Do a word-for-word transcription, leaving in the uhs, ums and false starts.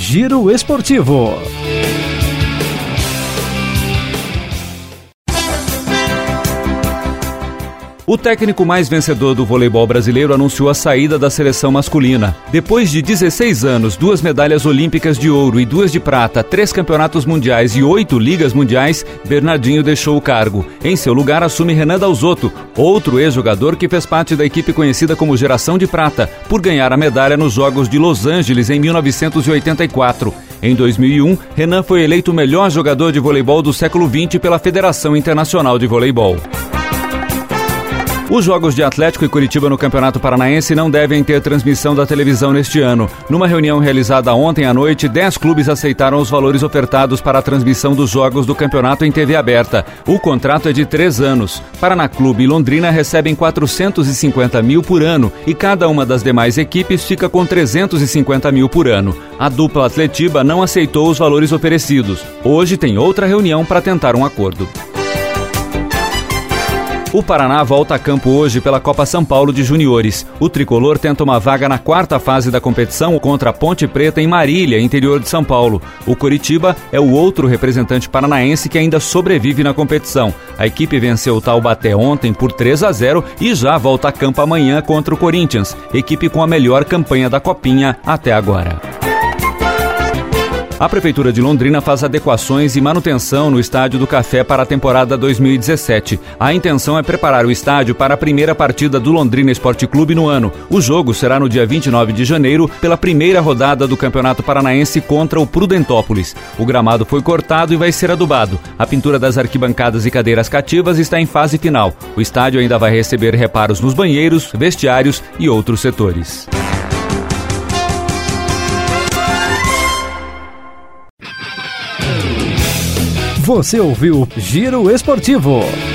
Giro Esportivo. O técnico mais vencedor do voleibol brasileiro anunciou a saída da seleção masculina. Depois de dezesseis anos, duas medalhas olímpicas de ouro e duas de prata, três campeonatos mundiais e oito ligas mundiais, Bernardinho deixou o cargo. Em seu lugar assume Renan Dalzotto, outro ex-jogador que fez parte da equipe conhecida como Geração de Prata, por ganhar a medalha nos Jogos de Los Angeles em mil novecentos e oitenta e quatro. Em dois mil e um, Renan foi eleito o melhor jogador de voleibol do século vinte pela Federação Internacional de Voleibol. Os Jogos de Atlético e Curitiba no Campeonato Paranaense não devem ter transmissão da televisão neste ano. Numa reunião realizada ontem à noite, dez clubes aceitaram os valores ofertados para a transmissão dos jogos do campeonato em T V aberta. O contrato é de três anos. Paraná Clube e Londrina recebem quatrocentos e cinquenta mil por ano e cada uma das demais equipes fica com trezentos e cinquenta mil por ano. A dupla Atletiba não aceitou os valores oferecidos. Hoje tem outra reunião para tentar um acordo. O Paraná volta a campo hoje pela Copa São Paulo de Juniores. O tricolor tenta uma vaga na quarta fase da competição contra a Ponte Preta em Marília, interior de São Paulo. O Coritiba é o outro representante paranaense que ainda sobrevive na competição. A equipe venceu o Taubaté ontem por três a zero e já volta a campo amanhã contra o Corinthians, equipe com a melhor campanha da Copinha até agora. A Prefeitura de Londrina faz adequações e manutenção no Estádio do Café para a temporada dois mil e dezessete. A intenção é preparar o estádio para a primeira partida do Londrina Esporte Clube no ano. O jogo será no dia vinte e nove de janeiro, pela primeira rodada do Campeonato Paranaense contra o Prudentópolis. O gramado foi cortado e vai ser adubado. A pintura das arquibancadas e cadeiras cativas está em fase final. O estádio ainda vai receber reparos nos banheiros, vestiários e outros setores. Você ouviu Giro Esportivo.